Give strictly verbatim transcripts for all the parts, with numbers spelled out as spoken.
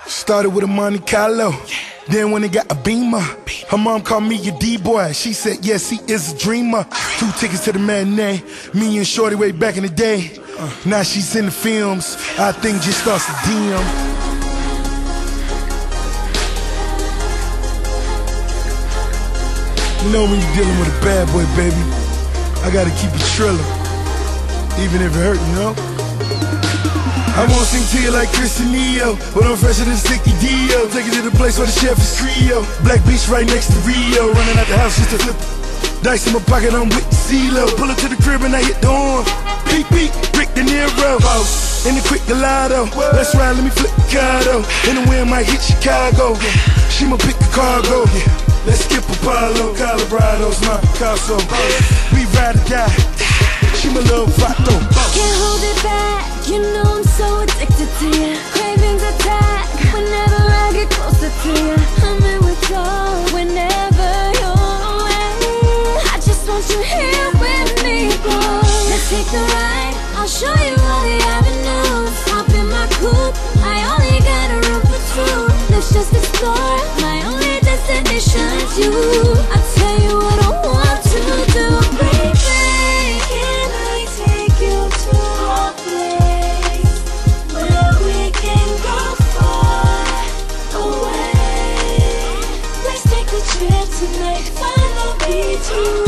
Started with a Monte Carlo, then when it got a Beamer. Her mom called me a D-boy, she said yes, he is a dreamer. Two tickets to the matinee, me and Shorty way back in the day. Now she's in the films, I think just starts to D M. You know when you're dealing with a bad boy, baby, I gotta keep it trillin', even if it hurt, you know? I won't sing to you like Chris and Neo, but I'm fresher than Sticky Dio. Take it to the place where the chef is Creole. Black Beach right next to Rio. Running out the house just to flip it. Dice in my pocket, I'm with the CeeLo. Pull up to the crib and I hit the horn. Peek, peek, Rick De Niro. In the quick gelato. Let's ride, let me flip the cardo. In the wind, might hit Chicago. She ma pick the cargo. Let's skip Apollo. Colorado's my Picasso. We ride or die. She my little vato. Can't hold it back, you know I'm so addicted to you. Cravings attack whenever I get closer to you. I'm in withdrawal whenever you're away. I just want you here with me, boy. Let's take the ride, I'll show you all the avenues. Hop in my coupe, I only got a room for two. Let's just explore, my only destination's you. I'll tell you what I want to do, baby. Tonight, final beat you.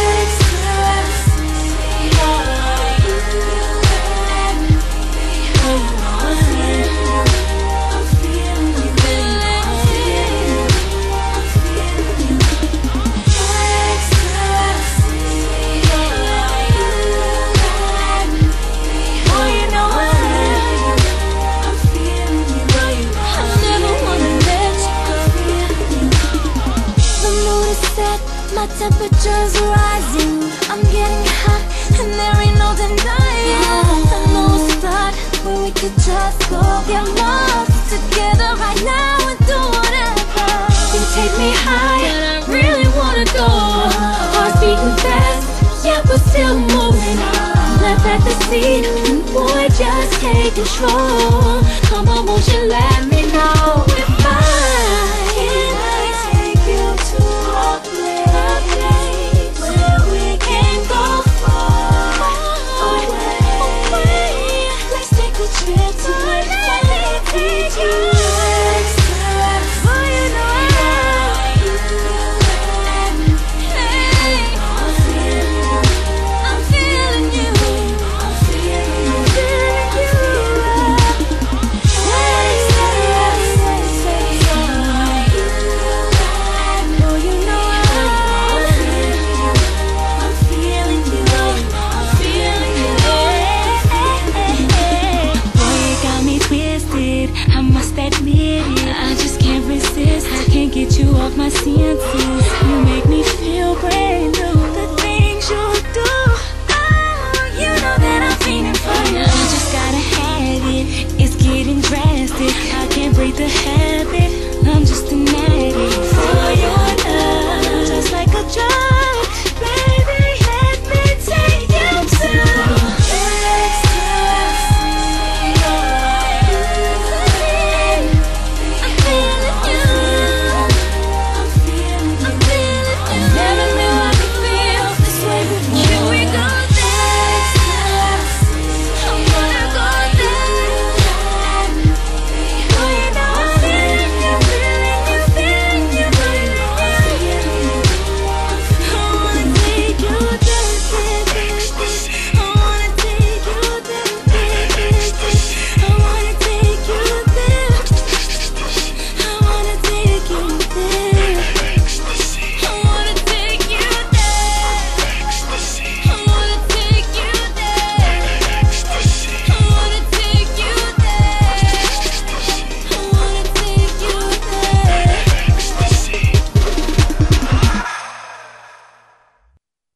My temperature's rising, I'm getting hot, and there ain't no denying. I know a spot where we could just go get lost together right now and do whatever. You take me high, and I really wanna go. Heart's beating fast, yet we're still moving. Left at the seat, and boy, just take control. Come on, won't you let me